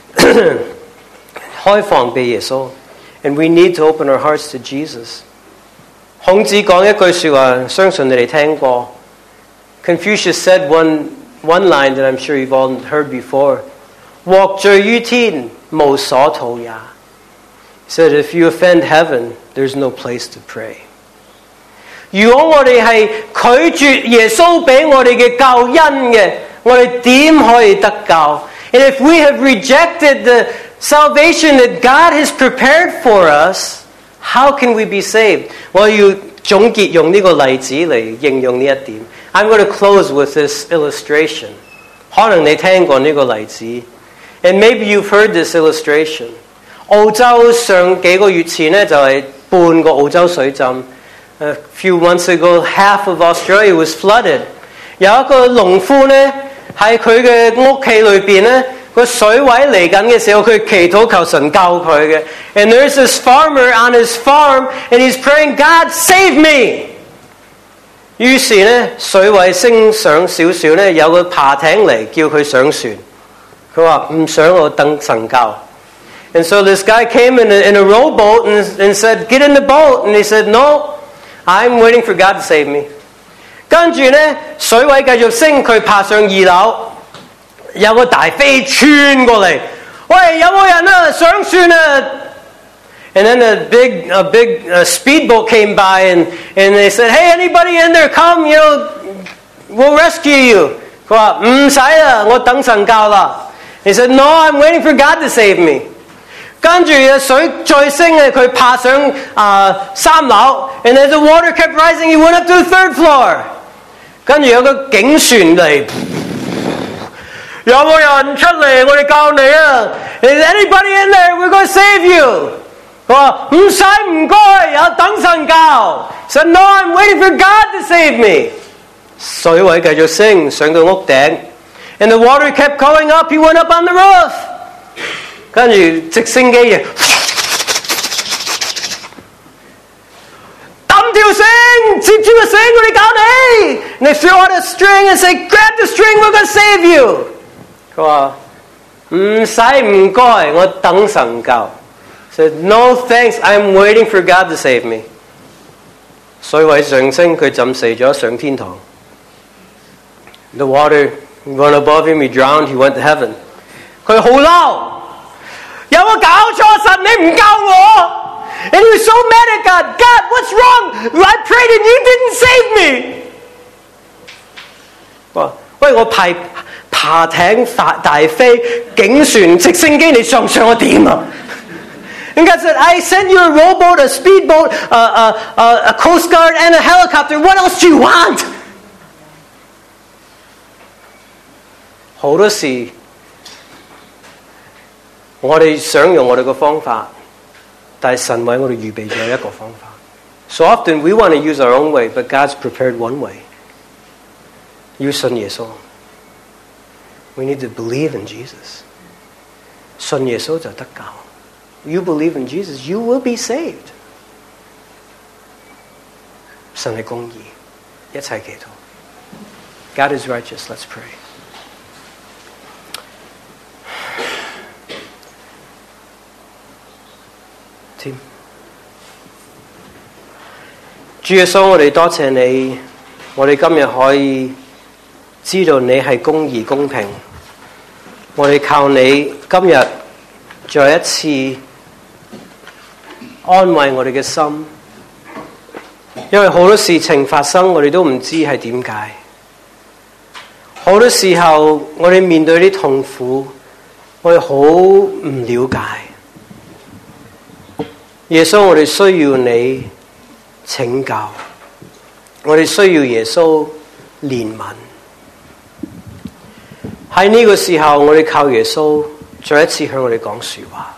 開放俾耶穌 and we need to open our hearts to Jesus. 孔子講一句說話，相信你哋聽過。Confucius said one line that I'm sure you've all heard before. 獲罪於天，無所圖也。He said, if you offend heaven, there's no place to pray. 如果我哋係拒絕耶穌俾我哋嘅救恩嘅，我哋點可以得救？ And if we have rejected the salvation that God has prepared for us, how can we be saved? 我要總結用呢個例子嚟形容呢一點。I'm going to close with this illustration. 可能你聽過呢個例子 and maybe you've heard this illustration. 澳洲上幾個月前呢，就係半個澳洲水浸。A few months ago, half of Australia was flooded. 有一個農夫呢，喺佢嘅屋企裏邊呢，個水位嚟緊嘅時候，佢祈禱求神救佢嘅。And there's this farmer on his farm, and he's praying, God save me. 於是呢，水位升上少少呢，有個爬艇嚟叫佢上船。佢話唔想我等神救。And so this guy came in a rowboat and said, get in the boat. And he said, no, I'm waiting for God to save me. 跟住呢，水位繼續升，佢爬上2樓，有個大飛穿過嚟，喂，有冇人啊？上船啊！ And then a big speedboat came by and they said, hey, anybody in there, come, we'll rescue you. 佢話唔使啦，我等神救啦。He said, no, I'm waiting for God to save me. 跟住嘅水再升嘅，佢爬上3樓 ，and as the water kept rising, he went up to the 3rd floor。跟住有個警船嚟，有冇人出嚟？我哋救你啊 ！Is anybody in there? We're going to save you。佢話唔使唔該，有等神救。Said no, I'm waiting for God to save me。水位繼續升，上到屋頂 ，and the water kept going up. He went up on the roof。跟住直升機嘅抌條繩，接住個繩，我哋救你。And they throw out a string and say, "Grab the string, we're going to save you." 佢話唔使唔該，我等神救。Said no thanks, I'm waiting for God to save me。水位上升，佢浸死咗，上天堂。The water went above him, he drowned, he went to heaven。佢好嬲。有冇搞錯？神你唔救我 ？And he was so mad at God. God, what's wrong? I prayed and you didn't save me. 喂，我爬艇大飛，警船、直升機，你上我點啊 ？And God said, I sent you a rowboat, a speedboat, a coast guard, and a helicopter. What else do you want? 好多時。我哋想用我哋嘅方法，但係神為我哋預備咗一個方法。So often we want to use our own way, but God's prepared one way。要信耶穌 ，we need to believe in Jesus。信耶穌就得救。You believe in Jesus, you will be saved。神係公義，一齊祈禱。God is righteous. Let's pray。主耶穌，我哋多謝你，我哋今日可以知道你係公義公平。我哋靠你今日再一次安慰我哋嘅心，因為好多事情發生，我哋都唔知係點解。好多時候我哋面對啲痛苦，我哋好唔了解。耶穌，我哋需要你拯救，我哋需要耶穌憐憫。喺呢個時候，我哋靠耶穌再一次向我哋講說話。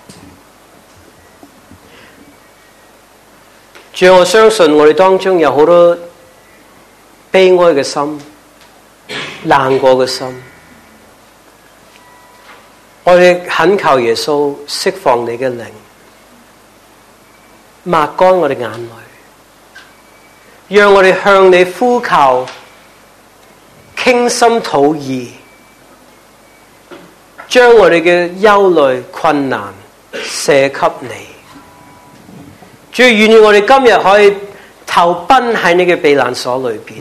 主，我相信我哋當中有好多悲哀嘅心、難過嘅心，我哋懇求耶穌釋放你嘅靈，抹乾我哋眼淚，讓我哋向你呼求，傾心吐意，將我哋嘅憂慮困難卸給你。主，願意我哋今日可以投奔喺你嘅避難所裏邊，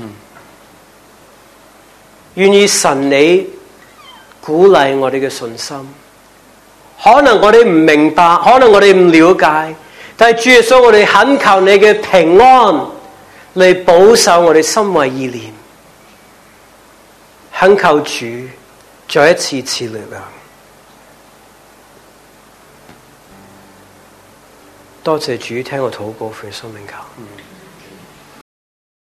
願意神你鼓勵我哋嘅信心。可能我哋唔明白，可能我哋唔了解，但係主耶穌，我哋懇求你嘅平安嚟保守我哋心懷意念，懇求主再一次賜力量。多謝主聽我禱告，奉生命求。